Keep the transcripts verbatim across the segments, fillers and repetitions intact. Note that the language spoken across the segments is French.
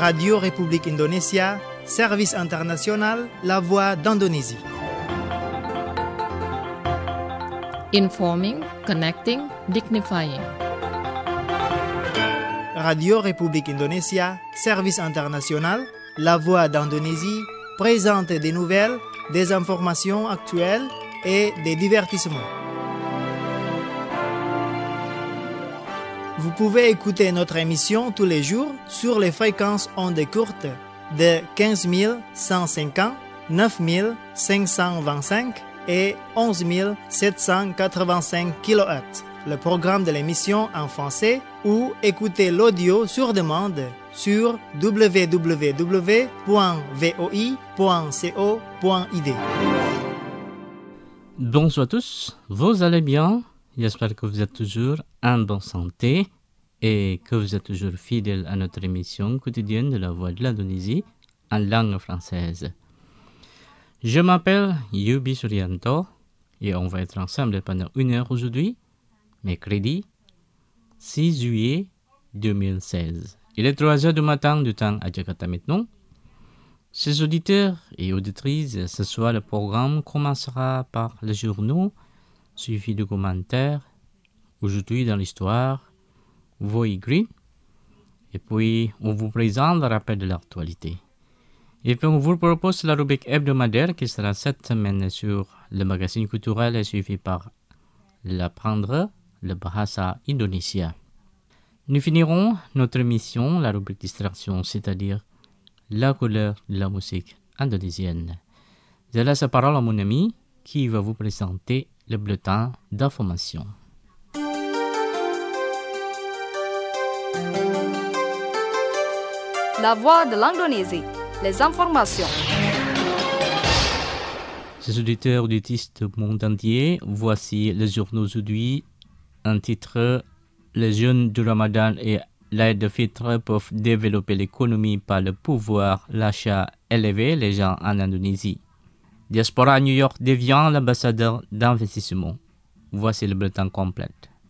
Radio République Indonésia, service international, la voix d'Indonésie. Informing, connecting, dignifying. Radio République Indonésia, service international, la voix d'Indonésie, présente des nouvelles, des informations actuelles et des divertissements. Vous pouvez écouter notre émission tous les jours sur les fréquences ondes courtes de quinze mille cent cinquante, neuf mille cinq cent vingt-cinq et onze mille sept cent quatre-vingt-cinq kilohertz. Le programme de l'émission en français ou écouter l'audio sur demande sur w w w point v o i point co point i d. Bonjour à tous, vous allez bien? J'espère que vous êtes toujours en bonne santé et que vous êtes toujours fidèles à notre émission quotidienne de la Voix de l'Indonésie en langue française. Je m'appelle Yubi Suryanto et on va être ensemble pendant une heure aujourd'hui, mercredi six juillet deux mille seize. Il est trois heures du matin du temps à Jakarta maintenant. Chers auditeurs et auditrices, ce soir le programme commencera par le journal, suivi de commentaires. Aujourd'hui dans l'histoire, Voix Green. Et puis, on vous présente le rappel de l'actualité. Et puis, on vous propose la rubrique hebdomadaire qui sera cette semaine sur le magazine culturel et suivi par l'apprendre le Bahasa Indonesia. Nous finirons notre émission, la rubrique distraction, c'est-à-dire la couleur de la musique indonésienne. Je laisse la parole à mon ami qui va vous présenter le bulletin d'information. La voix de l'Indonésie, les informations. Chers auditeurs auditistes du monde entier, voici le journal aujourd'hui, un titre « Les jeûnes du Ramadan et l'aide de Fitr peuvent développer l'économie par le pouvoir l'achat élevé les gens en Indonésie. Diaspora à New York devient l'ambassadeur d'investissement. Voici le bulletin complet.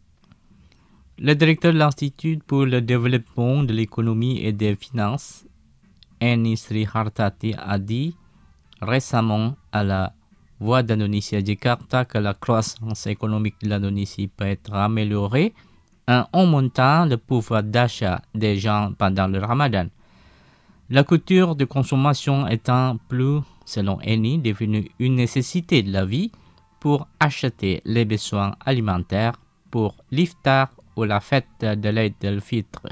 Le directeur de l'Institut pour le développement de l'économie et des finances, Eni Srihartati, a dit récemment à la Voix d'Indonésie à Jakarta que la croissance économique de l'Indonésie peut être améliorée en augmentant le pouvoir d'achat des gens pendant le Ramadan. La culture de consommation étant plus, selon Eni, devenue une nécessité de la vie pour acheter les besoins alimentaires pour l'iftar ou la fête de l'Eid al-Fitr.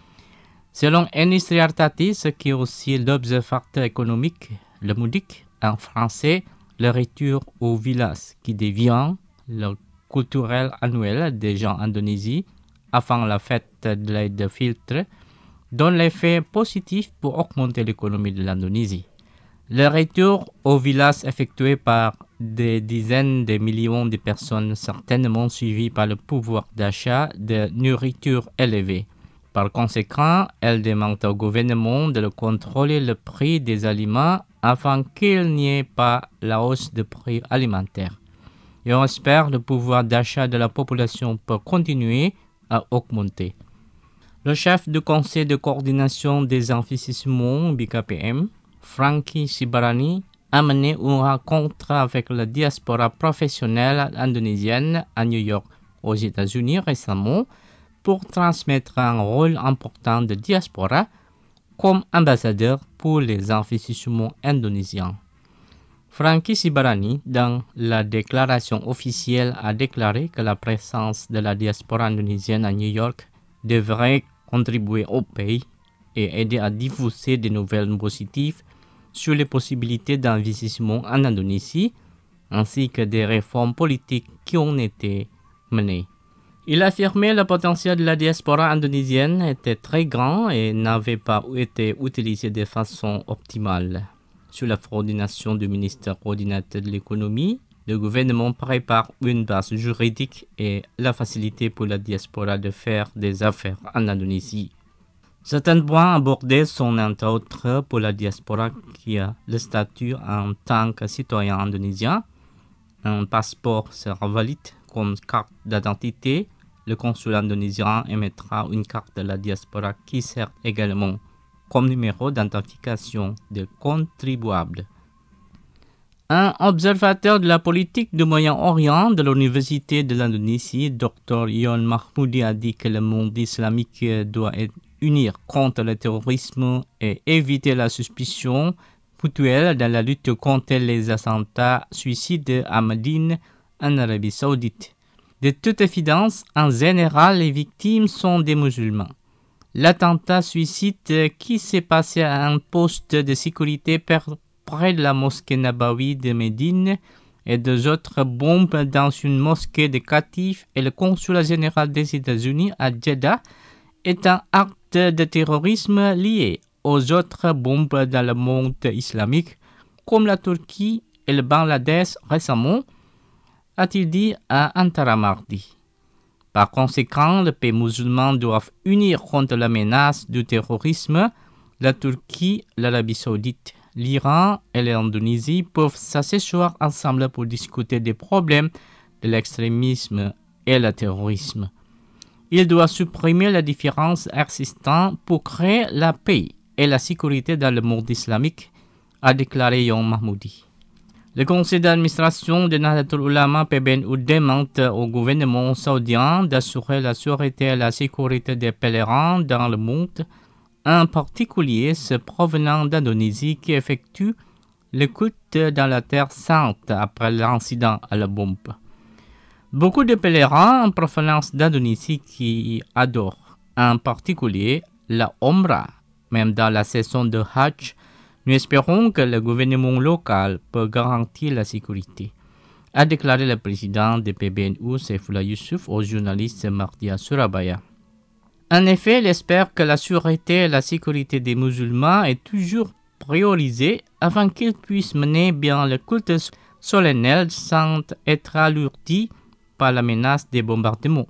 Selon Eni Srihartati, ce qui est aussi l'observateur économique, le MOUDIC, en français, le retour au village, qui devient le culturel annuel des gens indonésiens avant la fête de l'Eid al-Fitr, donne l'effet positif pour augmenter l'économie de l'Indonésie. Le retour au village effectué par des dizaines de millions de personnes certainement suivies par le pouvoir d'achat de nourriture élevé. Par conséquent, elle demande au gouvernement de contrôler le prix des aliments afin qu'il n'y ait pas la hausse des prix alimentaires. Et on espère que le pouvoir d'achat de la population peut continuer à augmenter. Le chef du conseil de coordination des investissements B K P M, Franky Sibarani, a mené une rencontre avec la diaspora professionnelle indonésienne à New York, aux États-Unis récemment, pour transmettre un rôle important de diaspora comme ambassadeur pour les investissements indonésiens. Franky Sibarani, dans la déclaration officielle, a déclaré que la présence de la diaspora indonésienne à New York devrait contribuer au pays et aider à diffuser des nouvelles positives sur les possibilités d'investissement en Indonésie, ainsi que des réformes politiques qui ont été menées. Il a affirmé que le potentiel de la diaspora indonésienne était très grand et n'avait pas été utilisé de façon optimale. Sous la coordination du ministère coordinateur de l'économie, le gouvernement prépare une base juridique et la facilité pour la diaspora de faire des affaires en Indonésie. Certains points abordés sont entre autres pour la diaspora qui a le statut en tant que citoyen indonésien. Un passeport sera valide comme carte d'identité. Le consulat indonésien émettra une carte de la diaspora qui sert également comme numéro d'identification des contribuables. Un observateur de la politique du Moyen-Orient de l'Université de l'Indonésie, docteur Yon Mahmoudi, a dit que le monde islamique doit être uni contre le terrorisme et éviter la suspicion mutuelle dans la lutte contre les attentats suicides à Médine, en Arabie Saoudite. De toute évidence, en général, les victimes sont des musulmans. L'attentat suicide qui s'est passé à un poste de sécurité près de la mosquée Nabawi de Médine et deux autres bombes dans une mosquée de Qatif et le consulat général des États-Unis à Jeddah est un acte de terrorisme lié aux autres bombes dans le monde islamique, comme la Turquie et le Bangladesh récemment, a-t-il dit à Antara mardi. Par conséquent, les pays musulmans doivent unir contre la menace du terrorisme. La Turquie, l'Arabie Saoudite, l'Iran et l'Indonésie peuvent s'asseoir ensemble pour discuter des problèmes de l'extrémisme et le terrorisme. Il doit supprimer la différence existante pour créer la paix et la sécurité dans le monde islamique, a déclaré Yon Mahmoudi. Le conseil d'administration de Nahdlatul Ulama P B N U demande au gouvernement saoudien d'assurer la sûreté et la sécurité des pèlerins dans le monde, en particulier ceux provenant d'Indonésie qui effectuent le culte dans la terre sainte après l'incident à la bombe. Beaucoup de pèlerins en provenance d'Indonésie qui adorent, en particulier la Omrah, même dans la saison de Hajj. Nous espérons que le gouvernement local peut garantir la sécurité, a déclaré le président de P B N U, Saifullah Yusuf, aux journalistes mardi à Surabaya. En effet, il espère que la sûreté et la sécurité des musulmans est toujours priorisée afin qu'ils puissent mener bien le culte solennel sans être alourdis par la menace des bombardements.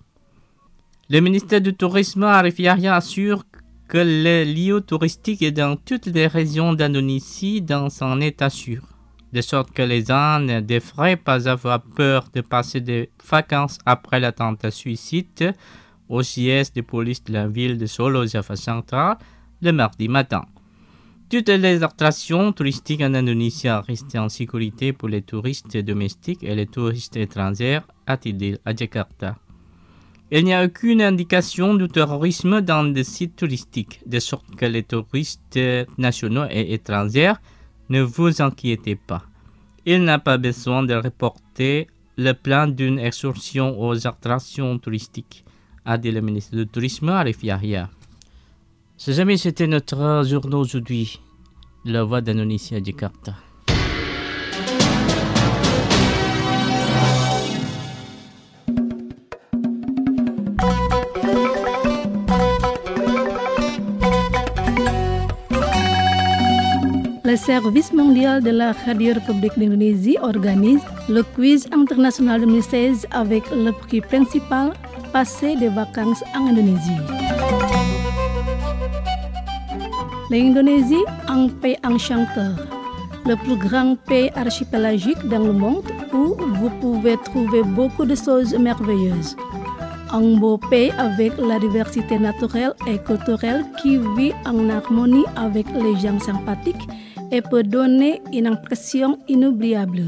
Le ministère du Tourisme, Arif Yahya, assure que les lieux touristiques dans toutes les régions d'Indonésie dans son état sûr, de sorte que les gens ne devraient pas avoir peur de passer des vacances après l'attentat suicide au siège de police de la ville de Solo, Java Central, le mardi matin. Toutes les attractions touristiques en Indonésie restent en sécurité pour les touristes domestiques et les touristes étrangers, a-t-il dit à Jakarta. Il n'y a aucune indication de terrorisme dans les sites touristiques, de sorte que les touristes nationaux et étrangers, ne vous inquiétez pas. Il n'a pas besoin de reporter le plan d'une excursion aux attractions touristiques, a dit le ministre du Tourisme, Arif Yahya. Chers amis, c'était notre journée aujourd'hui, La Voix d'Indonésie à Jakarta. Le Service mondial de la Radio-République d'Indonésie organise le quiz international deux mille seize avec le prix principal Passer des vacances en Indonésie. L'Indonésie, un pays enchanteur, le plus grand pays archipélagique dans le monde où vous pouvez trouver beaucoup de choses merveilleuses. Un beau pays avec la diversité naturelle et culturelle qui vit en harmonie avec les gens sympathiques et peut donner une impression inoubliable.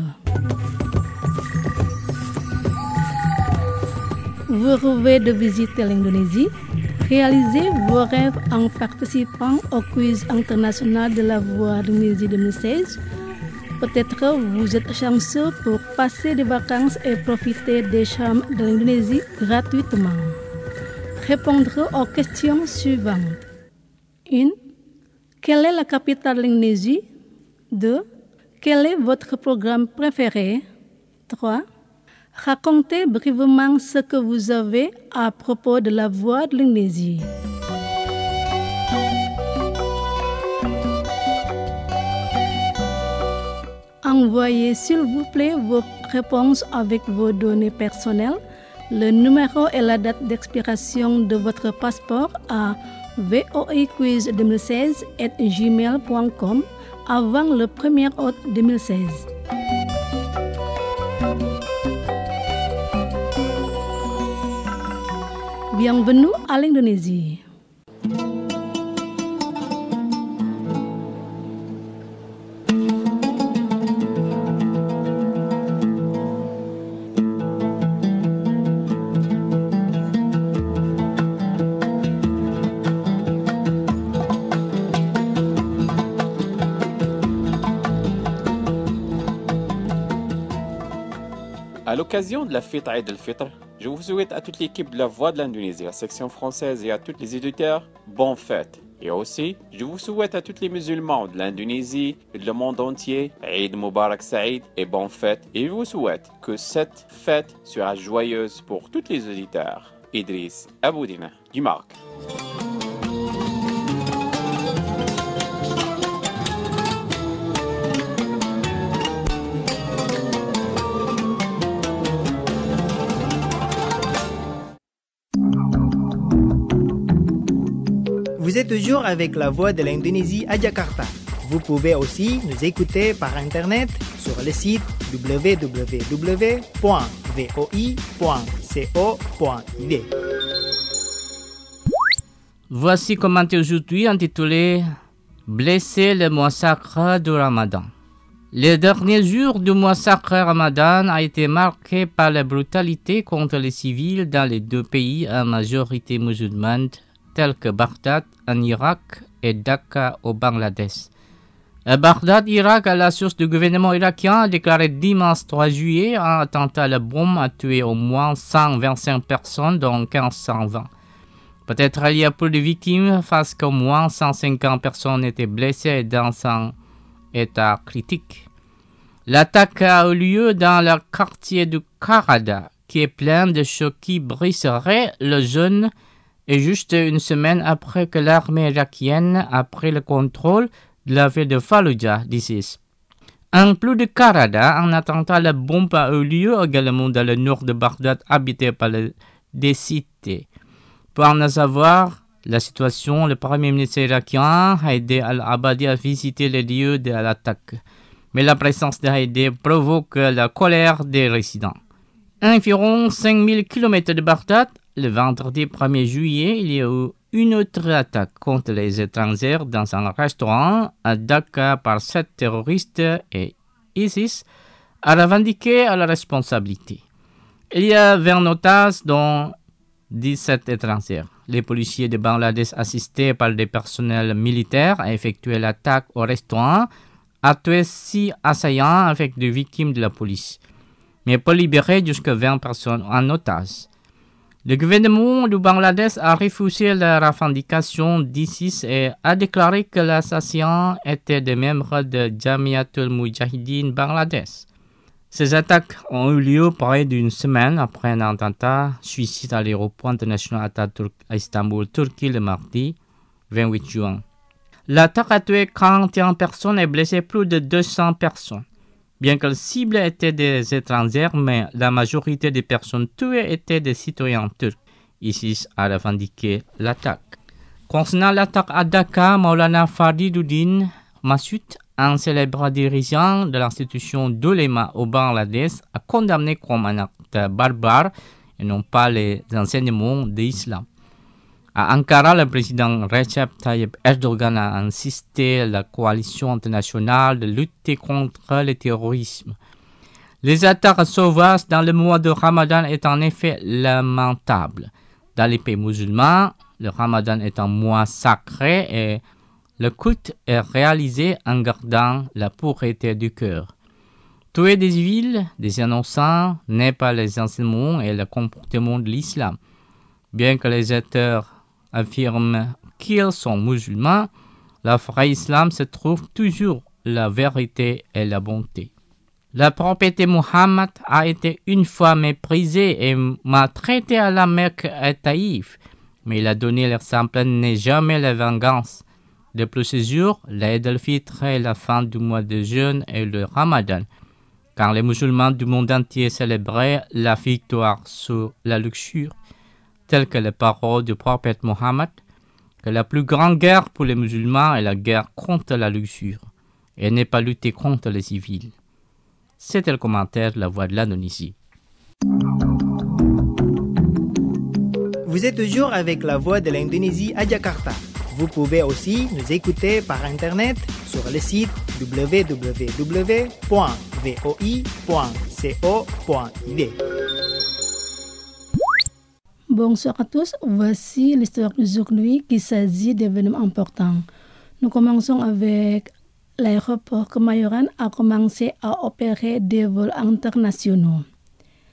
Vous rêvez de visiter l'Indonésie? Réalisez vos rêves en participant au quiz international de la Voix d'Indonésie deux mille seize. Peut-être vous êtes chanceux pour passer des vacances et profiter des charmes de l'Indonésie gratuitement. Répondre aux questions suivantes. un. Quelle est la capitale de l'Indonésie? deux. Quel est votre programme préféré? trois. Racontez brièvement ce que vous avez à propos de la Voix de l'Indonésie. Envoyez s'il vous plaît vos réponses avec vos données personnelles, le numéro et la date d'expiration de votre passeport à voiquiz deux mille seize arobase gmail point com avant le premier août deux mille seize. Bienvenue à l'Indonésie. À l'occasion de la fête Eid al-Fitr, je vous souhaite à toute l'équipe de la Voix de l'Indonésie, la section française et à tous les éditeurs, bonne fête. Et aussi, je vous souhaite à tous les musulmans de l'Indonésie et de le monde entier, Eid Mubarak Saïd et bonne fête. Et je vous souhaite que cette fête sera joyeuse pour tous les auditeurs. Idriss Aboudina, du Maroc. Vous êtes toujours avec la Voix de l'Indonésie à Jakarta. Vous pouvez aussi nous écouter par Internet sur le site w w w point voi point co point i d. Voici commenté aujourd'hui intitulé « Blessé le mois sacré du Ramadan ». Les derniers jours du mois sacré Ramadan a été marqué par la brutalité contre les civils dans les deux pays à majorité musulmane tels que Bagdad en Irak et Dhaka au Bangladesh. À Bagdad, Irak, à la source du gouvernement irakien, a déclaré dimanche trois juillet un attentat à la bombe a tué au moins cent vingt-cinq personnes, dont mille cinq cent vingt. Peut-être il y a plus de victimes parce qu'au moins cent cinquante personnes étaient blessées dans un état critique. L'attaque a eu lieu dans le quartier du Karada, qui est plein de chocs qui briseraient le jeûne, et juste une semaine après que l'armée irakienne a pris le contrôle de la ville de Fallujah d'Isis. En plus de Karada, un attentat à la bombe a eu lieu également dans le nord de Bagdad, habité par les décités. Pour en savoir la situation, le premier ministre irakien, Haïdé al-Abadi, a visité les lieux de l'attaque. Mais la présence de Haïdé provoque la colère des résidents. À environ cinq mille kilomètres de Bagdad, le vendredi premier juillet, il y a eu une autre attaque contre les étrangers dans un restaurant à Dhaka par sept terroristes et ISIS a revendiqué la responsabilité. Il y a vingt otages dont dix-sept étrangers. Les policiers de Bangladesh assistés par des personnels militaires ont effectué l'attaque au restaurant, a tué six assaillants avec des victimes de la police, mais peut libérer jusqu'à vingt personnes en otage. Le gouvernement du Bangladesh a refusé la revendication d'ISIS et a déclaré que l'assassin était des membres de Jamiatul Mujahideen Bangladesh. Ces attaques ont eu lieu près d'une semaine après un attentat suicide à l'aéroport international Atatürk à Istanbul, Turquie, le mardi vingt-huit juin. L'attaque a tué quarante et une personnes et blessé plus de deux cents personnes. Bien que la cible était des étrangers, mais la majorité des personnes tuées étaient des citoyens turcs. ISIS a revendiqué l'attaque. Concernant l'attaque à Dhaka, Maulana Fariduddin Massoud, un célèbre dirigeant de l'institution d'Ulema au Bangladesh, a condamné comme un acte barbare et non pas les enseignements de l'islam. À Ankara, le président Recep Tayyip Erdogan a insisté à la coalition internationale de lutter contre le terrorisme. Les attaques sauvages dans le mois de Ramadan est en effet lamentable. Dans les pays musulmans, le Ramadan est un mois sacré et le culte est réalisé en gardant la pureté du cœur. Tuer des civils, des innocents, n'est pas les enseignements et le comportement de l'islam. Bien que les auteurs affirment qu'ils sont musulmans, le vrai islam se trouve toujours la vérité et la bonté. Le prophète Muhammad a été une fois méprisé et maltraité à la Mecque et Taïf, mais il a donné l'exemple n'est jamais la vengeance. Depuis ce jour, l'Eid al-Fitr est la fin du mois de jeûne et le Ramadan, quand les musulmans du monde entier célébraient la victoire sur la luxure, telles que les paroles du prophète Mohammed, que la plus grande guerre pour les musulmans est la guerre contre la luxure, et n'est pas lutter contre les civils. C'était le commentaire de la Voix de l'Indonésie. Vous êtes toujours avec la Voix de l'Indonésie à Jakarta. Vous pouvez aussi nous écouter par Internet sur le site w w w point voi point co point i d. Bonsoir à tous, voici l'histoire d'aujourd'hui qui s'agit d'événements importants. Nous commençons avec l'aéroport Kemayoran a commencé à opérer des vols internationaux.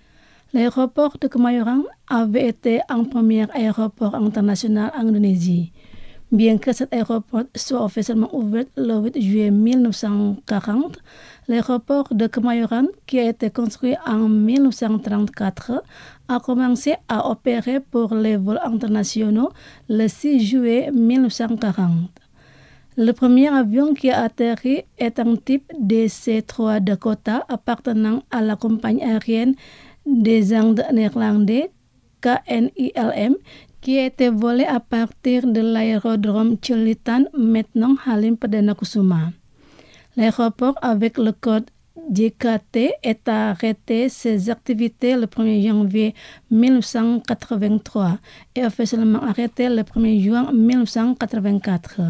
L'aéroport de Kemayoran avait été un premier aéroport international en Indonésie. Bien que cet aéroport soit officiellement ouvert le huit juillet mille neuf cent quarante, l'aéroport de Kemayoran, qui a été construit en mille neuf cent trente-quatre, a commencé à opérer pour les vols internationaux le six juillet mille neuf cent quarante. Le premier avion qui a atterri est un type D C trois Dakota appartenant à la compagnie aérienne des Indes néerlandais K N I L M, qui a été volé à partir de l'aérodrome Ciletan, maintenant Halim Perdana Kusuma. L'aéroport avec le code J K T est arrêté ses activités le premier janvier mille neuf cent quatre-vingt-trois et officiellement arrêté le premier juin mille neuf cent quatre-vingt-quatre.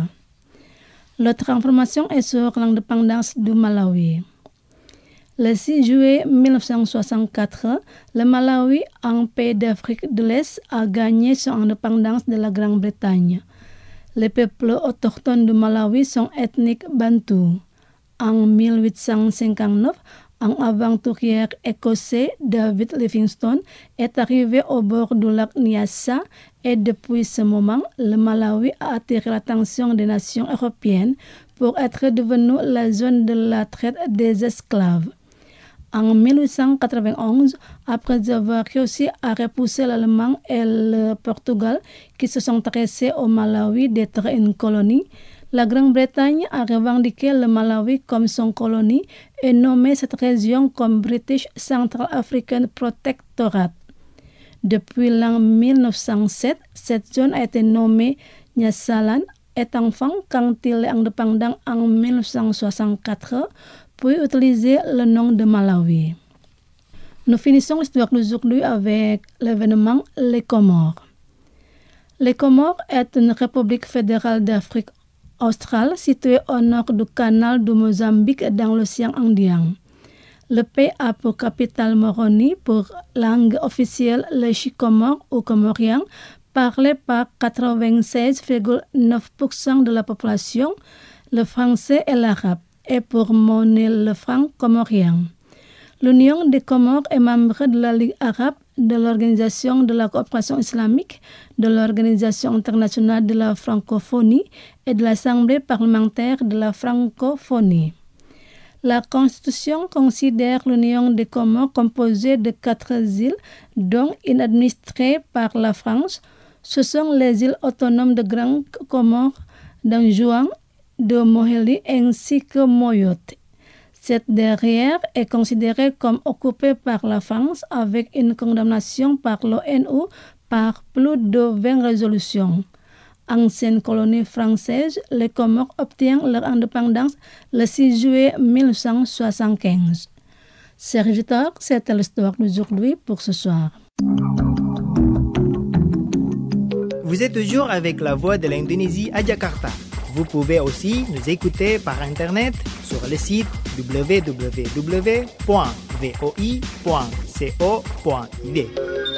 L'autre information est sur l'indépendance du Malawi. Le six juillet mille neuf cent soixante-quatre, le Malawi, un pays d'Afrique de l'Est, a gagné son indépendance de la Grande-Bretagne. Les peuples autochtones du Malawi sont ethniques Bantu. En mille huit cent cinquante-neuf, un aventurier écossais, David Livingstone, est arrivé au bord du lac Nyassa et depuis ce moment, le Malawi a attiré l'attention des nations européennes pour être devenu la zone de la traite des esclaves. En mille huit cent quatre-vingt-onze, après avoir réussi à repousser l'Allemagne et le Portugal qui se sont intéressés au Malawi d'être une colonie, la Grande-Bretagne a revendiqué le Malawi comme son colonie et nommé cette région comme British Central African Protectorate. Depuis l'an mille neuf cent sept, cette zone a été nommée Nyasaland, est enfant quand il est indépendant en mille neuf cent soixante-quatre, puis utiliser le nom de Malawi. Nous finissons l'histoire d'aujourd'hui avec l'événement Les Comores. Les Comores est une république fédérale d'Afrique australe située au nord du canal du Mozambique dans l'océan Indien. Le pays a pour capitale Moroni, pour langue officielle le Chicomore ou comorien, parlé par quatre-vingt-seize virgule neuf pour cent de la population, le français et l'arabe, et pour monnaie le franc comorien. L'Union des Comores est membre de la Ligue arabe, de l'Organisation de la coopération islamique, de l'Organisation internationale de la francophonie et de l'Assemblée parlementaire de la francophonie. La Constitution considère l'Union des Comores composée de quatre îles, dont une administrée par la France. Ce sont les îles autonomes de Grande Comore, d'Anjouan, de Moheli ainsi que Moyote. Cette dernière est considérée comme occupée par la France avec une condamnation par l'ONU par plus de vingt résolutions. Ancienne colonie française, les Comores obtiennent leur indépendance le six juillet mille neuf cent soixante-quinze. Chers auditeurs, c'était l'histoire d'aujourd'hui pour ce soir. Vous êtes toujours avec la voix de l'Indonésie à Jakarta. Vous pouvez aussi nous écouter par Internet sur le site w w w point v o i point co point i d.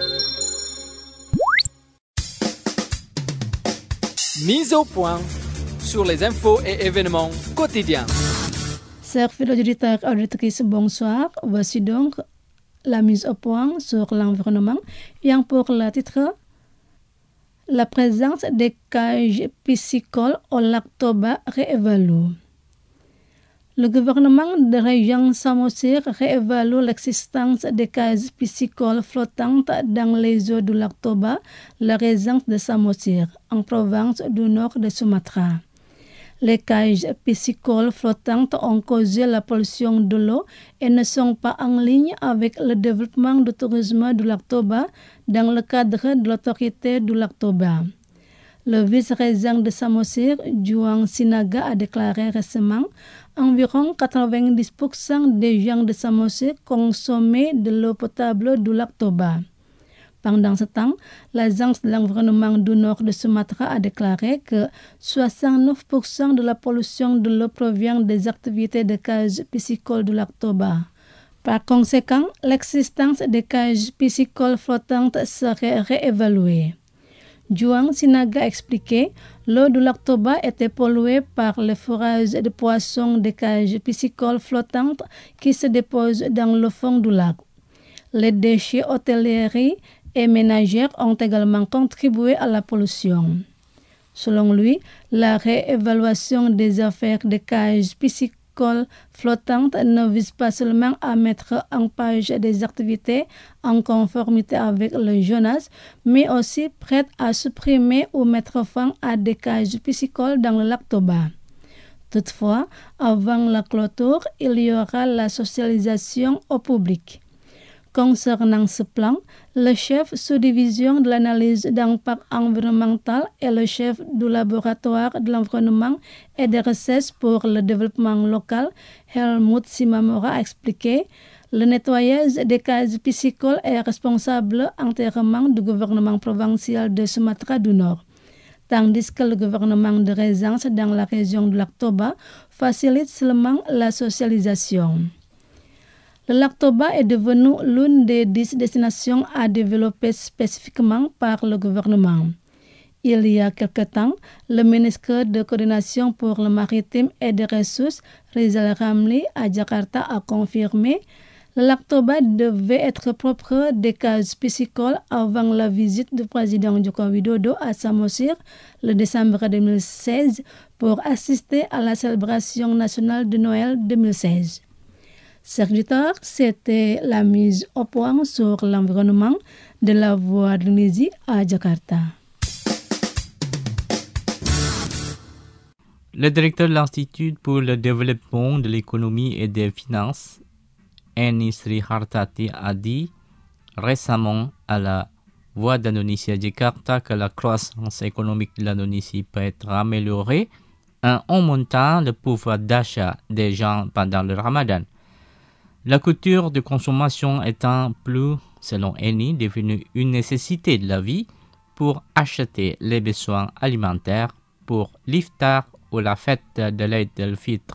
Mise au point sur les infos et événements quotidiens. Chers fidèles auditeurs et auditrices, bonsoir. Voici donc la mise au point sur l'environnement. Ayant pour le titre la présence des cages piscicoles au lac Toba réévalue. Le gouvernement de la région Samosir réévalue l'existence des cages piscicoles flottantes dans les eaux du lac Toba, la région de Samosir, en province du nord de Sumatra. Les cages piscicoles flottantes ont causé la pollution de l'eau et ne sont pas en ligne avec le développement du tourisme du lac Toba dans le cadre de l'autorité du lac Toba. Le vice-régent de Samosir, Juan Sinaga, a déclaré récemment environ quatre-vingt-dix pour cent des gens de Samosir consommaient de l'eau potable du lac Toba. Pendant ce temps, l'Agence de l'environnement du nord de Sumatra a déclaré que soixante-neuf pour cent de la pollution de l'eau provient des activités de cages piscicoles du lac Toba. Par conséquent, l'existence des cages piscicoles flottantes serait réévaluée. Juan Sinaga a expliqué, l'eau du lac Toba était polluée par les fourrages de poissons des cages piscicoles flottantes qui se déposent dans le fond du lac. Les déchets hôtellerie et ménagères ont également contribué à la pollution. Selon lui, la réévaluation des affaires de cages piscicoles flottantes ne vise pas seulement à mettre en page des activités en conformité avec le Jonas, mais aussi prête à supprimer ou mettre fin à des cages piscicoles dans le lac Toba. Toutefois, avant la clôture, il y aura la socialisation au public. Concernant ce plan, le chef sous-division de l'analyse d'impact environnemental et le chef du laboratoire de l'environnement et des recherches pour le développement local, Helmut Simamura, a expliqué le nettoyage des cages piscicoles est responsable entièrement du gouvernement provincial de Sumatra du Nord, tandis que le gouvernement de Résence dans la région de lac Toba facilite seulement la socialisation. Le lac Toba est devenu l'une des dix destinations à développer spécifiquement par le gouvernement. Il y a quelque temps, le ministre de coordination pour le maritime et des ressources, Rizal Ramli, à Jakarta, a confirmé le lac Toba devait être propre des cages piscicoles avant la visite du président Joko Widodo à Samosir le décembre deux mille seize pour assister à la célébration nationale de Noël deux mille seize. Serviteur, c'était la mise au point sur l'environnement de la Voix de l'Indonésie à Jakarta. Le directeur de l'Institut pour le développement de l'économie et des finances, Eni Srihartati, a dit récemment à la Voix d'Indonésie à Jakarta que la croissance économique de l'Indonésie peut être améliorée en augmentant le pouvoir d'achat des gens pendant le Ramadan. La culture de consommation étant plus, selon Eni, devenue une nécessité de la vie pour acheter les besoins alimentaires pour l'iftar ou la fête de l'Eid al-Fitr.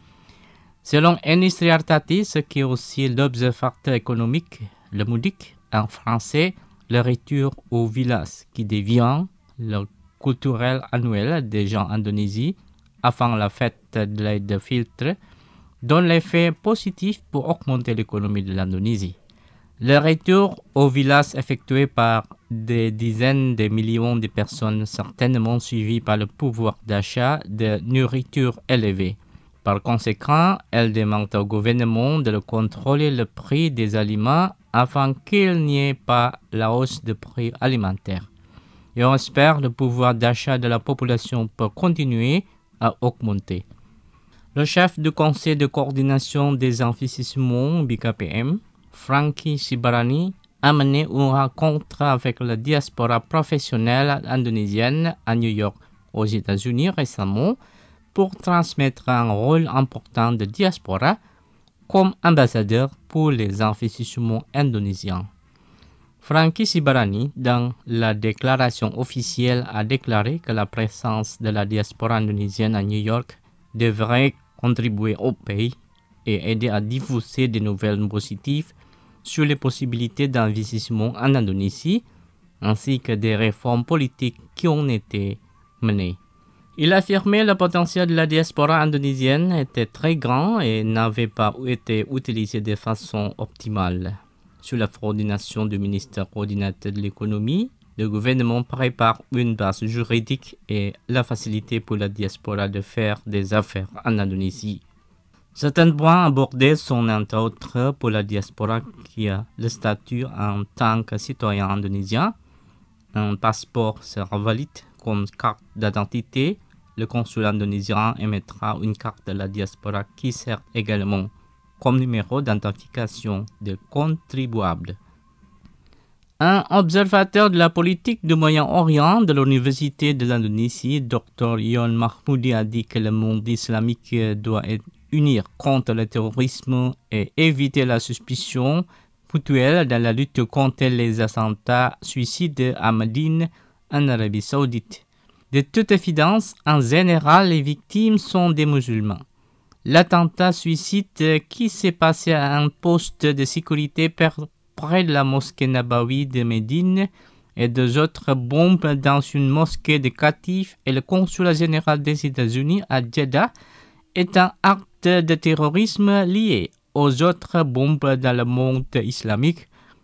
Selon Eni Srihartati, ce qui est aussi l'observateur économique, le MOODIC, en français, le retour au village, qui devient le culturel annuel des gens Indonésie avant la fête de l'Eid al-Fitr, donne l'effet positif pour augmenter l'économie de l'Indonésie. Le retour au village effectué par des dizaines de millions de personnes certainement suivi par le pouvoir d'achat de nourriture élevé. Par conséquent, elle demande au gouvernement de contrôler le prix des aliments afin qu'il n'y ait pas la hausse de prix alimentaires. Et on espère que le pouvoir d'achat de la population peut continuer à augmenter. Le chef du conseil de coordination des investissements B K P M, Franky Sibarani, a mené une rencontre avec la diaspora professionnelle indonésienne à New York, aux États-Unis récemment, pour transmettre un rôle important de diaspora comme ambassadeur pour les investissements indonésiens. Franky Sibarani, dans la déclaration officielle, a déclaré que la présence de la diaspora indonésienne à New York devrait contribuer au pays et aider à diffuser des nouvelles positives sur les possibilités d'investissement en Indonésie, ainsi que des réformes politiques qui ont été menées. Il a affirmé que le potentiel de la diaspora indonésienne était très grand et n'avait pas été utilisé de façon optimale. Sous la coordination du ministère coordinateur de l'économie, le gouvernement prépare une base juridique et la facilité pour la diaspora de faire des affaires en Indonésie. Certains points abordés sont entre autres pour la diaspora qui a le statut en tant que citoyen indonésien. Un passeport sera valide comme carte d'identité. Le consulat indonésien émettra une carte de la diaspora qui sert également comme numéro d'identification de contribuable. Un observateur de la politique du Moyen-Orient de l'Université de l'Indonésie, docteur Yon Mahmoudi, a dit que le monde islamique doit être unir contre le terrorisme et éviter la suspicion mutuelle dans la lutte contre les attentats suicides à Médine, en Arabie Saoudite. De toute évidence, en général, les victimes sont des musulmans. L'attentat suicide qui s'est passé à un poste de sécurité près de la mosquée Nabawi de Médine et deux autres bombes dans une mosquée de Qatif et le consulat général des États-Unis à Jeddah est un acte de terrorisme lié aux autres bombes dans le monde islamique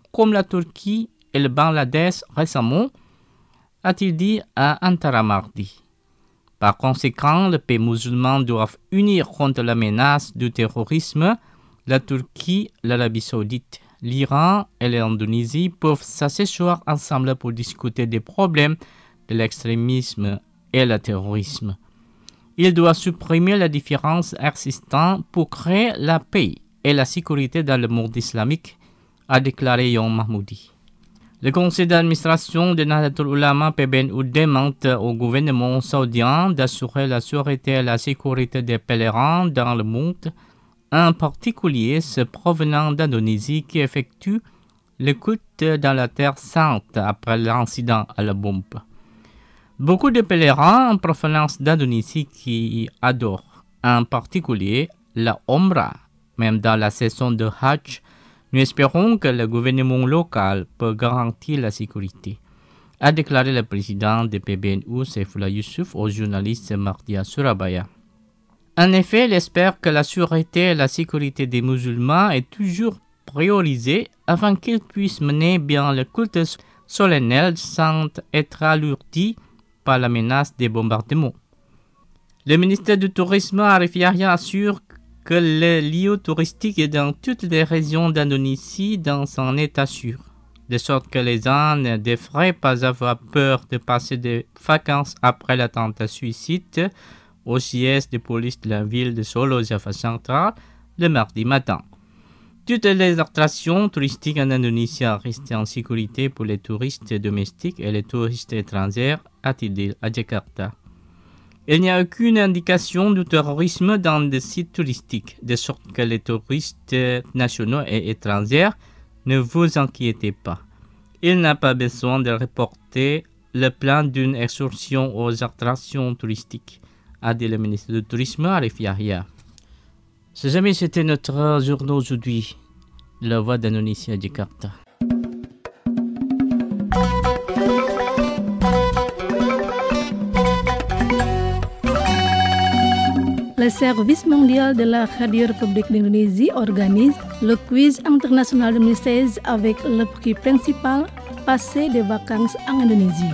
comme la Turquie et le Bangladesh récemment, a-t-il dit à Antara mardi. Par conséquent, les pays musulmans doivent unir contre la menace du terrorisme. La Turquie, l'Arabie saoudite, l'Iran et l'Indonésie peuvent s'asseoir ensemble pour discuter des problèmes de l'extrémisme et le terrorisme. Il doit supprimer la différence existante pour créer la paix et la sécurité dans le monde islamique, a déclaré Yon Mahmoudi. Le conseil d'administration de Nahdlatul Ulama P B N U demande au gouvernement saoudien d'assurer la sûreté et la sécurité des pèlerins dans le monde, en particulier ceux provenant d'Indonésie qui effectuent le culte dans la terre sainte après l'incident à la bombe. Beaucoup de pèlerins en provenance d'Indonésie qui adorent, en particulier la Omrah, même dans la saison de Hajj. Nous espérons que le gouvernement local peut garantir la sécurité, a déclaré le président de P B N U, Saifullah Yusuf, aux journalistes mardi à Surabaya. En effet, il espère que la sûreté et la sécurité des musulmans est toujours priorisée afin qu'ils puissent mener bien le culte solennel sans être alourdis par la menace des bombardements. Le ministère du Tourisme, Arif Yahya, assure que les lieux touristiques dans toutes les régions d'Indonésie dans son état sûr, de sorte que les gens ne devraient pas avoir peur de passer des vacances après l'attentat suicide au siège de police de la ville de Solo, Java central, le mardi matin. Toutes les attractions touristiques en Indonésie restent en sécurité pour les touristes domestiques et les touristes étrangers, a-t-il dit à Jakarta. Il n'y a aucune indication de terrorisme dans des sites touristiques, de sorte que les touristes nationaux et étrangers, ne vous inquiétez pas. Il n'a pas besoin de reporter le plan d'une excursion aux attractions touristiques, a dit le ministre du Tourisme, Arif Yahya. Chers amis, c'était notre journal aujourd'hui, La Voix d'Indonésie à Jakarta. Le service mondial de la Radio République d'Indonésie organise le quiz international deux mille seize avec le prix principal Passer des vacances en Indonésie.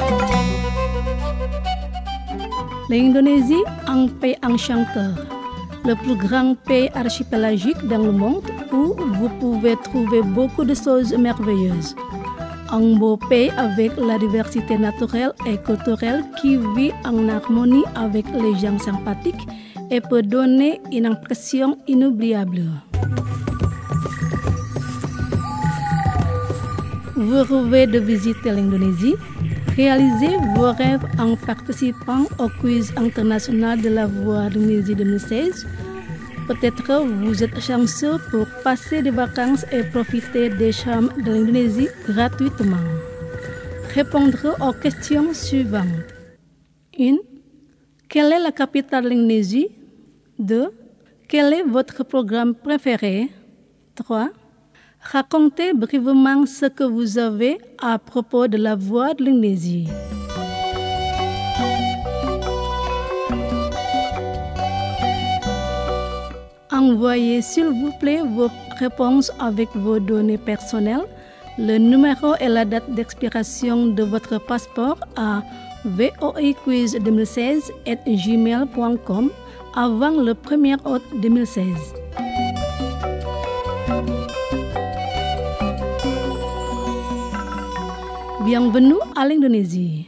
L'Indonésie, un pays enchanteur, le plus grand pays archipélagique dans le monde où vous pouvez trouver beaucoup de choses merveilleuses. Un beau pays avec la diversité naturelle et culturelle qui vit en harmonie avec les gens sympathiques et peut donner une impression inoubliable. Vous rêvez de visiter l'Indonésie? Réalisez vos rêves en participant au quiz international de la voix d'Indonésie deux mille seize. Peut-être vous êtes chanceux pour passer des vacances et profiter des charmes de l'Indonésie gratuitement. Répondre aux questions suivantes. un. Quelle est la capitale de l'Indonésie? deux. Quel est votre programme préféré? trois. Racontez brièvement ce que vous avez à propos de la voix de l'Indonésie. Envoyez s'il vous plaît vos réponses avec vos données personnelles, le numéro et la date d'expiration de votre passeport à voiquiz deux mille seize arobase gmail point com avant le premier août deux mille seize. Bienvenue à l'Indonésie.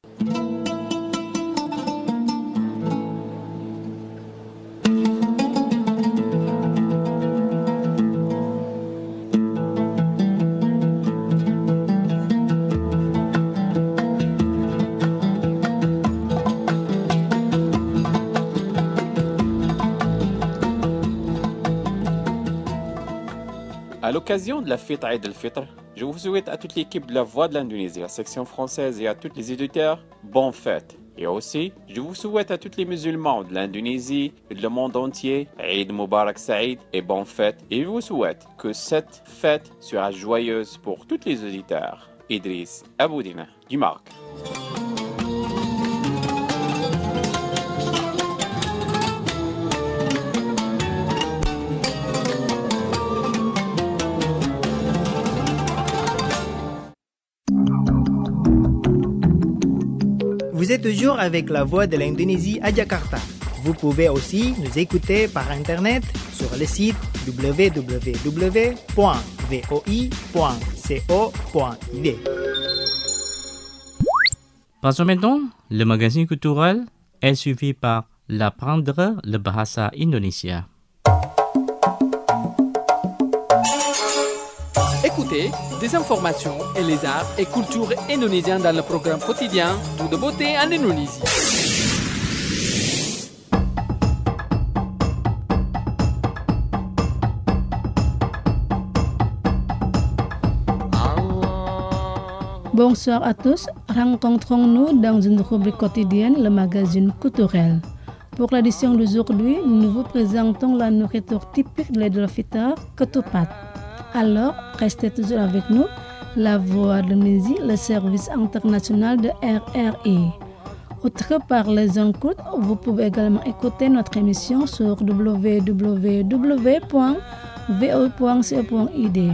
À l'occasion de la fête Eid al-Fitr, je vous souhaite à toute l'équipe de la Voix de l'Indonésie, la section française et à tous les éditeurs, bonne fête. Et aussi, je vous souhaite à tous les musulmans de l'Indonésie et du monde entier, Eid Mubarak Saïd et bonne fête. Et je vous souhaite que cette fête sera joyeuse pour tous les auditeurs. Idriss Aboudina du Maroc. Vous êtes toujours avec la voix de l'Indonésie à Jakarta. Vous pouvez aussi nous écouter par Internet sur le site w w w point voi point co point i d. Passons maintenant, le magazine culturel est suivi par l'apprendre le bahasa Indonesia. Écoutez des informations et les arts et cultures indonésiens dans le programme quotidien Tout de beauté en Indonésie. Bonsoir à tous, rencontrons-nous dans une rubrique quotidienne, le magazine culturel. Pour l'édition d'aujourd'hui, nous vous présentons la nourriture typique de l'Eid al-Fitr, ketupat. Alors, restez toujours avec nous, la voix de l'Indonésie, le service international de R R I. Outre par les zones courtes, vous pouvez également écouter notre émission sur w w w point vo point co point i d.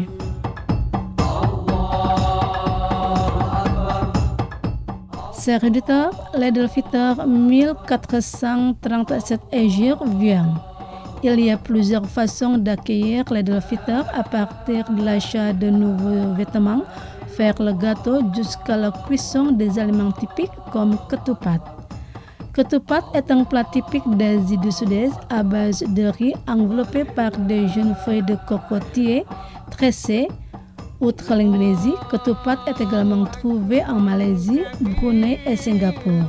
Chers auditeurs, l'Eid al-Fitr mille quatre cent trente-sept Hégire vient. Il y a plusieurs façons d'accueillir l'Eid al-Fitr à partir de l'achat de nouveaux vêtements, faire le gâteau jusqu'à la cuisson des aliments typiques comme ketupat. Ketupat est un plat typique d'Asie du Sud-Est à base de riz enveloppé par des jeunes feuilles de cocotier tressées. Outre l'Indonésie, ketupat est également trouvé en Malaisie, Brunei et Singapour.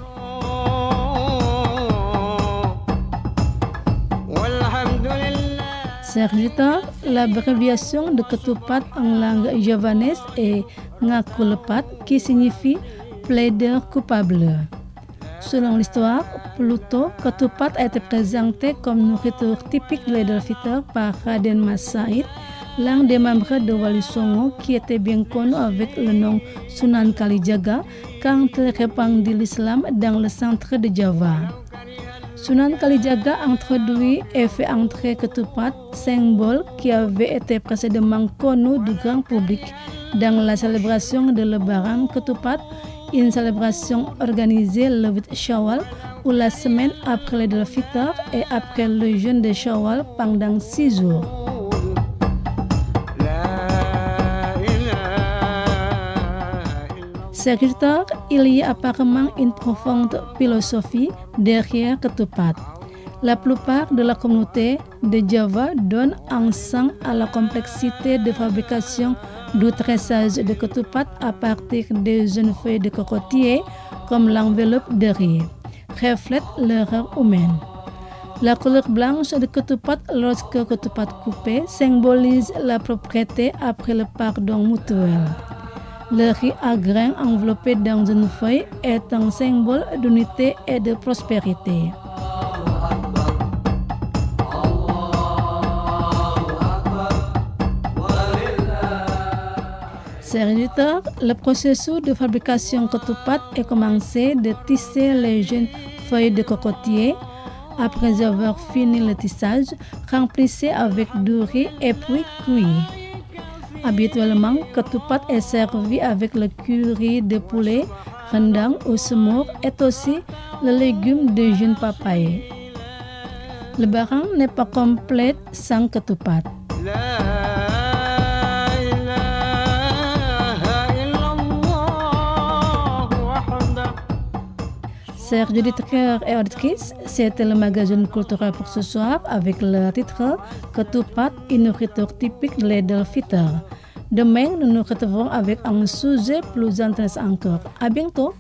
Chers auditeurs, l'abréviation de ketupat en langue javanaise est ngakulpat qui signifie plaideur coupable. Selon l'histoire, Pluto, ketupat a été présenté comme nourriture typique de l'Eid al-Fitr par Raden Mas Said, l'un des membres de Wali Songo qui était bien connu avec le nom Sunan Kalijaga quand il répandit l'islam dans le centre de Java. Sunan Kalijaga introduit et fait entrer ketupat, symbole qui avait été précédemment connu du grand public, dans la célébration de Lebaran ketupat, une célébration organisée le huit Shawwal ou la semaine après l'Eid al-Fitr et après le jeûne de Shawwal pendant six jours. Secrétaire, il y a apparemment une profonde philosophie derrière ketupat. La plupart de la communauté de Java donne un sens à la complexité de fabrication du tressage de ketupat à partir des jeunes feuilles de cocotier comme l'enveloppe de riz, reflète l'erreur humaine. La couleur blanche de ketupat lorsque ketupat coupé symbolise la propriété après le pardon mutuel. Le riz à grains enveloppé dans une feuille est un symbole d'unité et de prospérité. Chers auditeurs, le processus de fabrication ketupat est commencé de tisser les jeunes feuilles de cocotier. Après avoir fini le tissage, remplissez avec du riz et puis cuit. Habituellement, ketupat est servi avec le curry de poulet, rendang ou semour et aussi le légume de jaune papaye. Le Lebaran n'est pas complet sans ketupat. Chers auditeurs et auditrices, c'était le magazine culturel pour ce soir avec le titre Ketupat, une nourriture typique de l'Eid al-Fitr. Demain, nous nous retrouvons avec un sujet plus intéressant encore. À bientôt.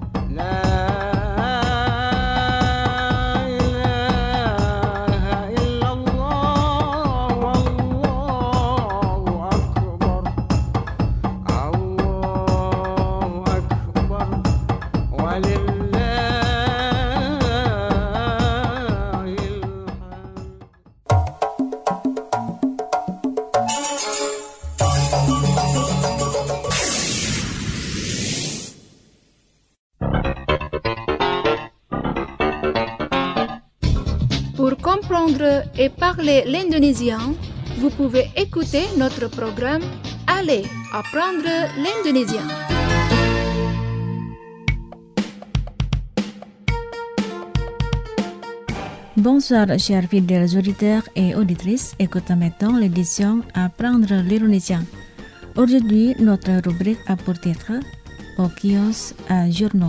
Pour comprendre et parler l'indonésien, vous pouvez écouter notre programme Allez apprendre l'indonésien. Bonsoir chers fidèles auditeurs et auditrices, écoutons maintenant l'édition Apprendre l'Indonésien. Aujourd'hui, notre rubrique a pour titre Au kiosque à journaux.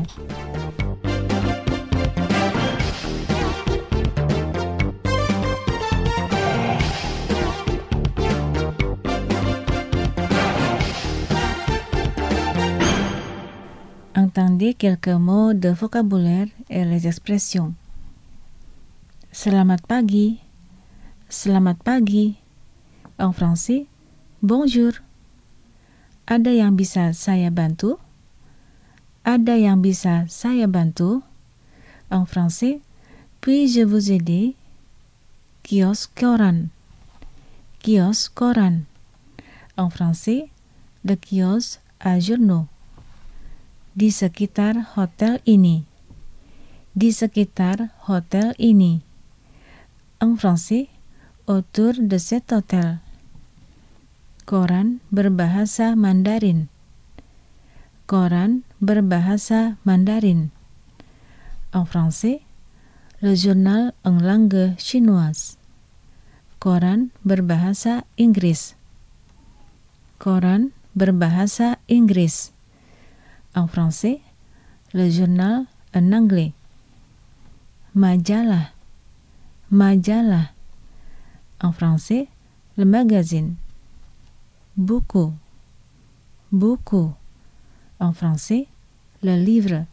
Entendez quelques mots de vocabulaire et les expressions. Selamat pagi. Selamat pagi. En français, bonjour. Ada yang bisa saya bantu? Ada yang bisa saya bantu? En français, puis-je vous aider? Kios koran. Kios koran. En français, le kiosque à journaux. Di sekitar hotel ini. Di sekitar hotel ini. En français, autour de cet hôtel. Koran berbahasa Mandarin. Koran berbahasa Mandarin. En français, le journal en langue chinoise. Koran berbahasa Inggris. Koran berbahasa Inggris. En français, le journal en anglais. Majalah. Majalah. En français, le magazine. Buku. Buku. En français, le livre.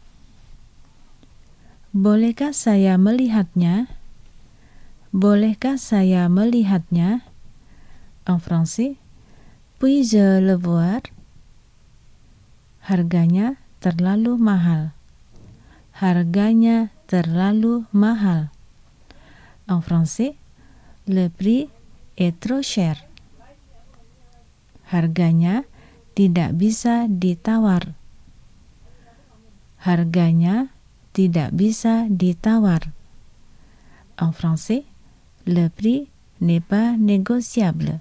Bolehkah saya melihatnya? Bolehkah saya melihatnya? En français, puis-je le voir? Harganya terlalu mahal. Harganya terlalu mahal. En français, le prix est trop cher. Harganya tidak bisa ditawar. Harganya tidak bisa ditawar. En français, le prix n'est pas négociable.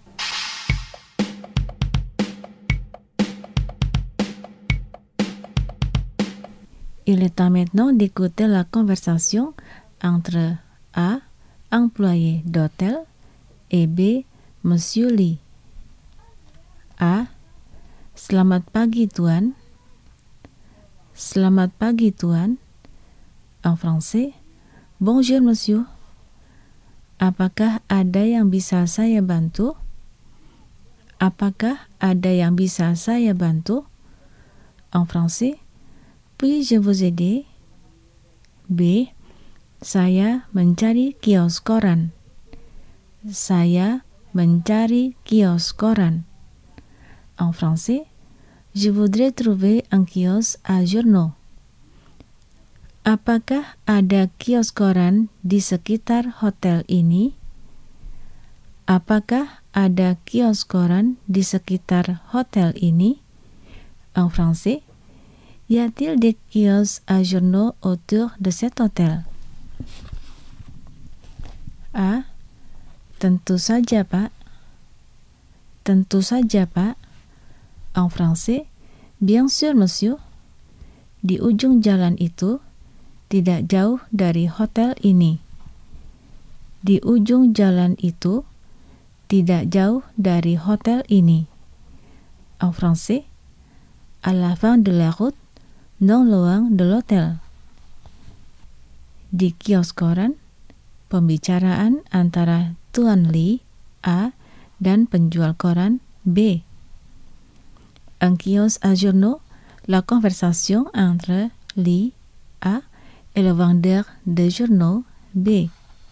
Il est temps maintenant d'écouter la conversation entre A, employé d'hôtel, et B, Monsieur Lee. A. Selamat pagi tuan. Selamat pagi tuan. En français, bonjour monsieur. Apakah ada yang bisa saya bantu? Apakah ada yang bisa saya bantu? En français, puis-je vous aider? B. Saya mencari kios koran. Saya mencari kios koran. En français, je voudrais trouver un kiosque à journaux. Apakah ada kios koran di sekitar hotel ini? Apakah ada kios koran di sekitar hotel ini? En français, y a-t-il des kiosques à journaux autour de cet hôtel? A. Tentu saja, Pak. Tentu saja, Pak. En français, bien sûr, monsieur. Di ujung jalan itu, tidak jauh dari hotel ini. Di ujung jalan itu, tidak jauh dari hotel ini. En français, à la fin de la route, non loin de l'hôtel. Di kios koran, pembicaraan antara Tuan Lee, A, dan penjual koran, B. Un kiosque à journaux, la conversation entre Lee, A, et le vendeur de journaux, B.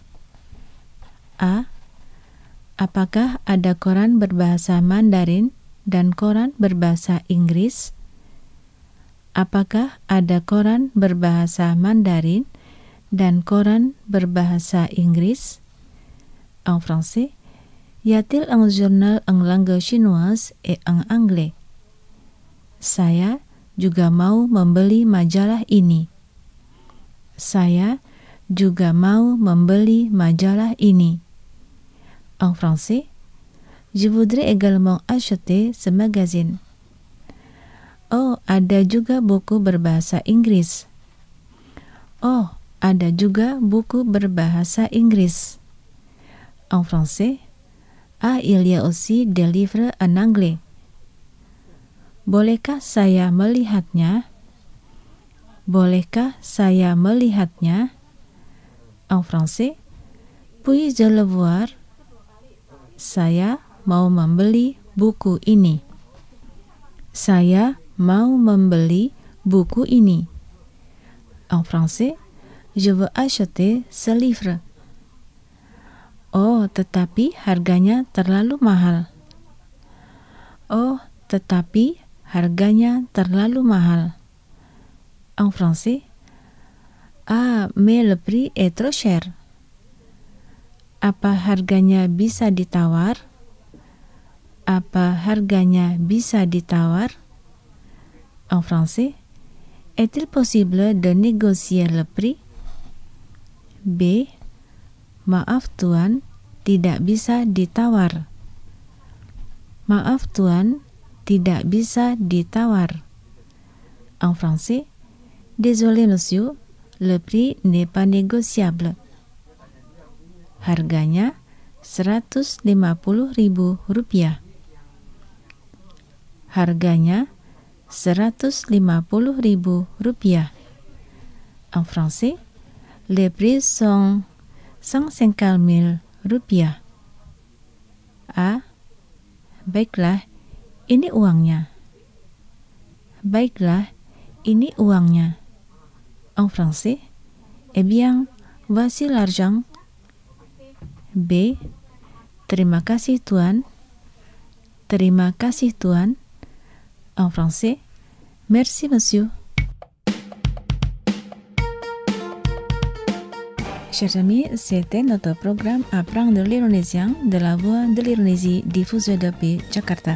A. Apakah ada koran berbahasa Mandarin dan koran berbahasa Inggris? Apakah ada koran berbahasa Mandarin dan koran berbahasa Inggris? En français, y a-t-il un journal en langue chinoise et en anglais? Saya juga mau membeli majalah ini. Saya juga mau membeli majalah ini. En français, je voudrais également acheter ce magazine. Oh, ada juga buku berbahasa Inggris. Oh, ada juga buku berbahasa Inggris. En français, ah, il y a aussi des livres en anglais. Bolehkah saya melihatnya? Bolehkah saya melihatnya? En français, puis-je le voir? Saya mau membeli buku ini. Saya mau membeli buku ini. En français, je veux acheter ce livre. Oh, tetapi harganya terlalu mahal. Oh, tetapi harganya terlalu mahal. En français, ah, mais le prix est trop cher. Apa harganya bisa ditawar? Apa harganya bisa ditawar? En français, est-il possible de négocier le prix? B. Maaf tuan, tidak bisa ditawar. Maaf tuan, tidak bisa ditawar. En français, désolé monsieur, le prix n'est pas négociable. Harganya seratus lima puluh ribu rupiah. Harganya seratus lima puluh ribu rupiah. En français, les prix sont cent cinquante mille rupiah. A. Baiklah, ini uangnya. Baiklah, ini uangnya. En français, eh bien, voici l'argent. B. Terima kasih tuan. Terima kasih tuan. En français, merci monsieur. Chers amis, c'était notre programme Apprendre l'indonésien de la Voix de l'Indonésie diffusée depuis Jakarta.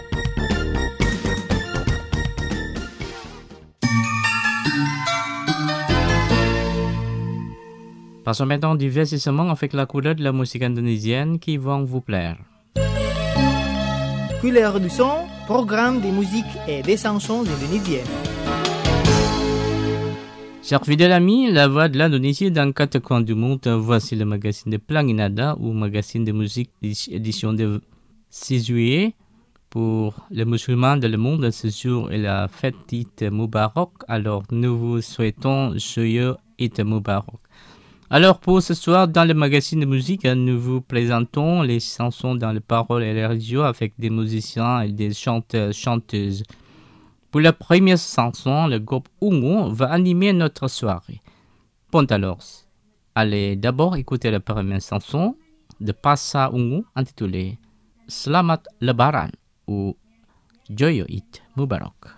Passons maintenant au divertissement avec la couleur de la musique indonésienne qui vont vous plaire. Couleur du son, programme des musiques et des chansons indonésiennes. Chers fidèles amis, la voix de l'Indonésie dans quatre coins du monde, voici le magazine de Planginada ou magazine de musique édition de six juillet. Pour les musulmans dans le monde, ce jour est la fête Eid Mubarak. Alors nous vous souhaitons joyeux Eid Mubarak. Alors pour ce soir, dans le magazine de musique, nous vous présentons les chansons dans les paroles et les radios avec des musiciens et des chanteurs, chanteuses. Pour la première chanson, le groupe Ungu va animer notre soirée. Bon alors, allez d'abord écouter la première chanson de Pasha Ungu intitulée Selamat Lebaran ou Joyeux Eid Mubarak.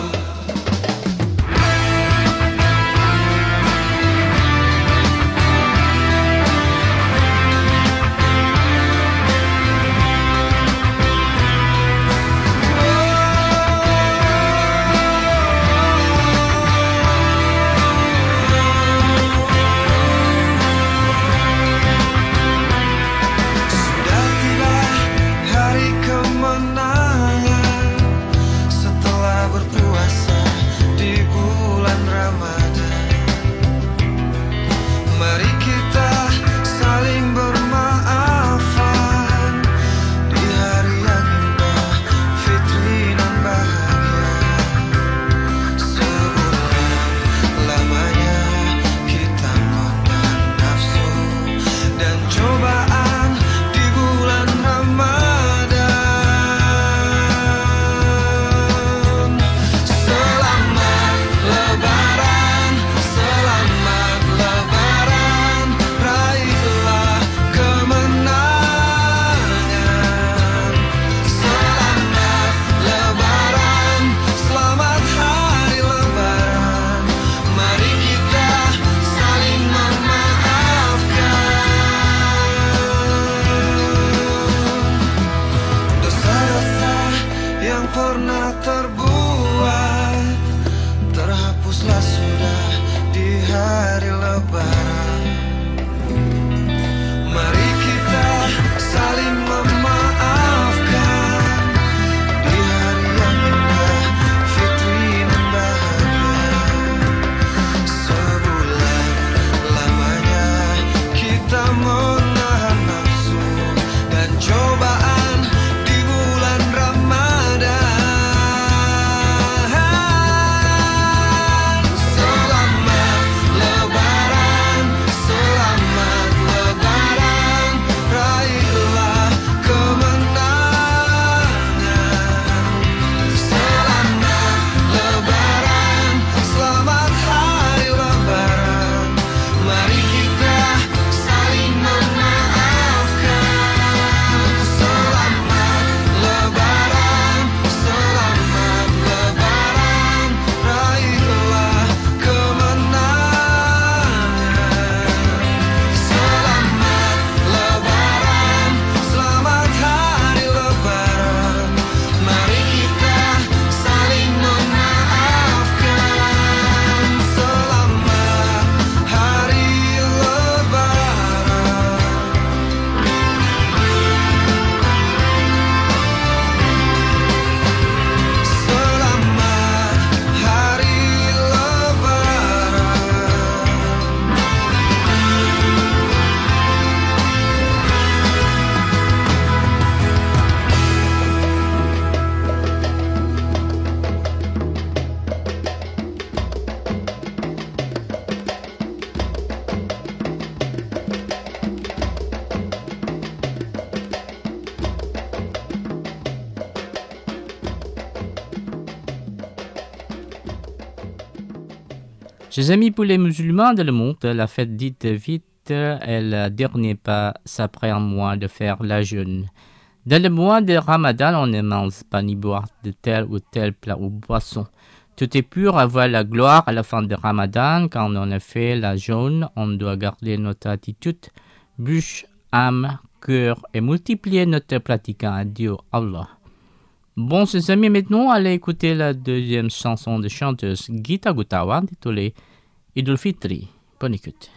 Allah Chers amis, pour les musulmans de le monde, la fête dite vite est le dernier pas après un mois de faire la jeûne. Dans le mois de Ramadan, on ne mange pas ni boire de tel ou tel plat ou boisson. Tout est pur à voir la gloire à la fin de Ramadan. Quand on a fait la jeûne, on doit garder notre attitude, bouche, âme, cœur et multiplier notre pratiquant à Dieu Allah. Bon, ses amis, maintenant, allez écouter la deuxième chanson de chanteuse Gita Gutawa intitulée Idul Fitri. Bonne écoute.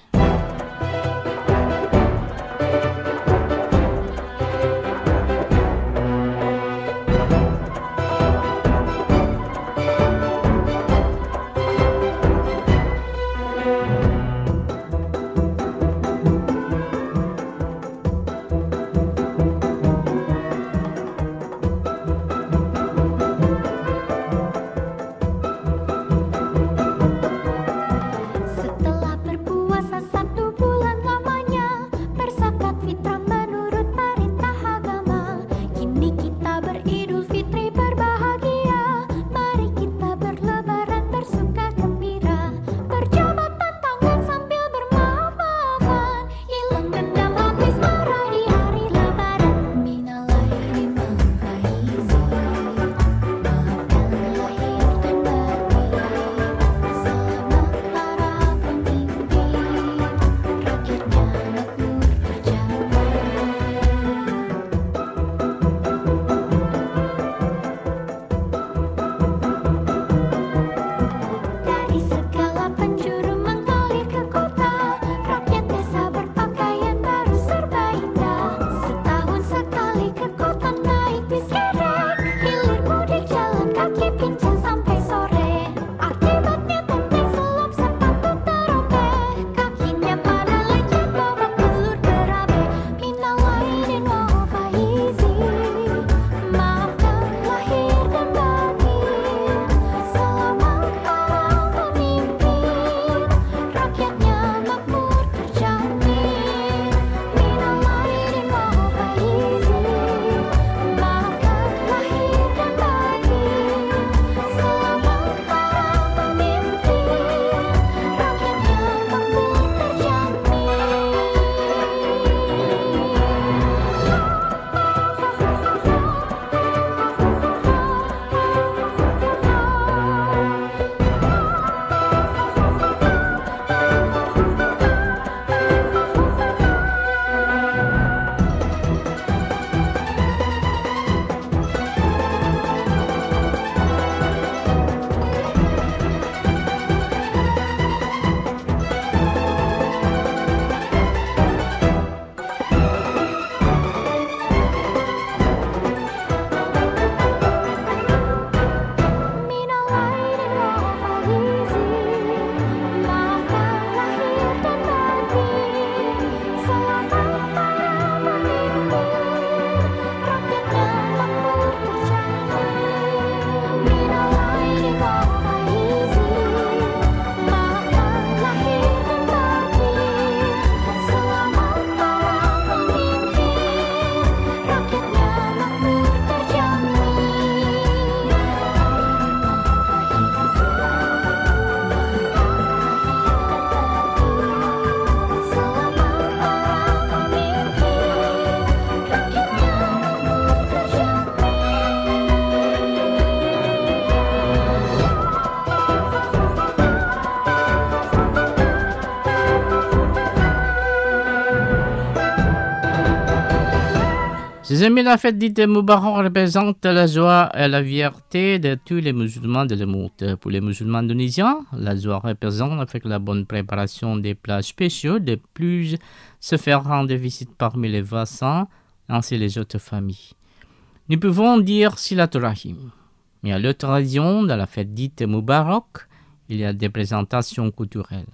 Ses amis, la fête d'Eid Mubarak représente la joie et la fierté de tous les musulmans de le monde. Pour les musulmans indonésiens, la joie représente avec la bonne préparation des plats spéciaux, de plus se faire rendre visite parmi les voisins ainsi les autres familles. Nous pouvons dire Silaturahim. Mais à l'autre raison, dans la fête d'Eid Mubarak, il y a des présentations culturelles.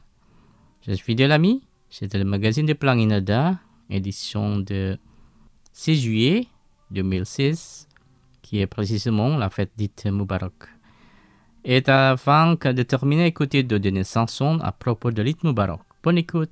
Je suis fidèle ami, c'était le magazine de Plan Inada, édition de six juillet deux mille seize, qui est précisément la fête dite Mubarak. Et avant de terminer, écoutez deux dernières chansons à propos de l'Eid Mubarak. Bonne écoute.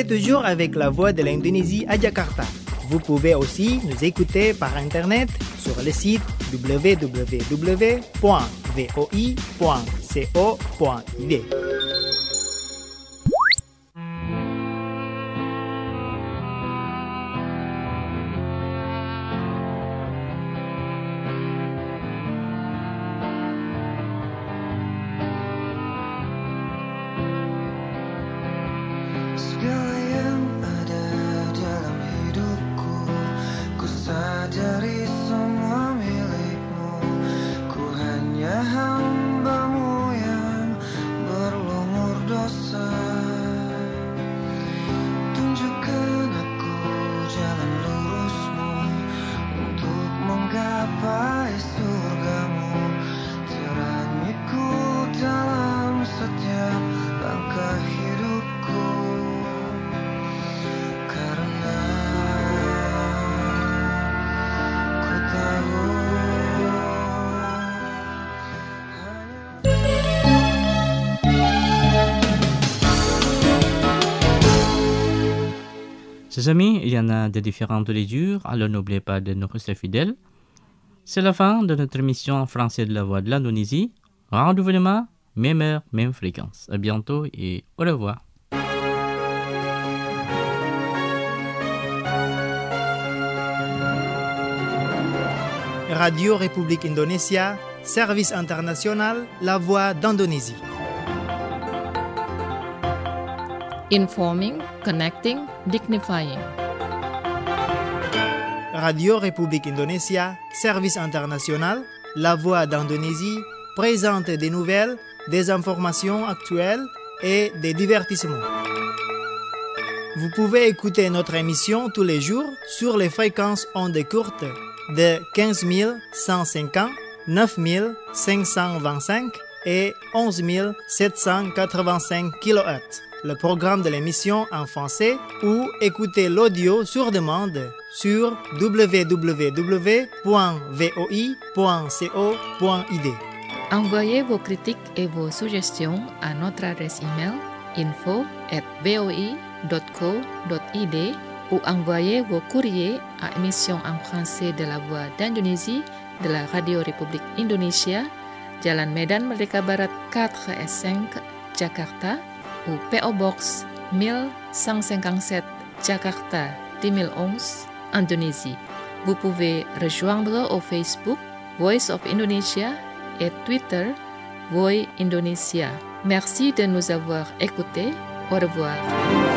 toujours avec la voix de l'Indonésie à Jakarta. Vous pouvez aussi nous écouter par Internet sur le site w w w point v o i point co point i d. Chers amis, il y en a de différentes lectures, alors n'oubliez pas de nous rester fidèles. C'est la fin de notre émission en français de la Voix de l'Indonésie. Rendez-vous demain, même heure, même fréquence. À bientôt et au revoir. Radio République Indonésia, service international, la Voix d'Indonésie. Informing, connecting, dignifying. Radio République Indonésia, service international, la Voix d'Indonésie, présente des nouvelles, des informations actuelles et des divertissements. Vous pouvez écouter notre émission tous les jours sur les fréquences ondes courtes de quinze mille cent cinquante, neuf mille cinq cent vingt-cinq et onze mille sept cent quatre-vingt-cinq kilohertz. Le programme de l'émission en français ou écoutez l'audio sur demande sur w w w point v o i point co point i d. Envoyez vos critiques et vos suggestions à notre adresse email info at v o i dot co dot i d ou envoyez vos courriers à émission en français de la Voix d'Indonésie de la Radio République Indonésia, Jalan Medan Merdeka Barat quatre S cinq, Jakarta, ou P O Box mille cent cinquante-sept, Jakarta deux mille onze, Indonésie. Vous pouvez rejoindre au Facebook Voice of Indonesia et Twitter Voice Indonesia. Merci de nous avoir écoutés. Au revoir.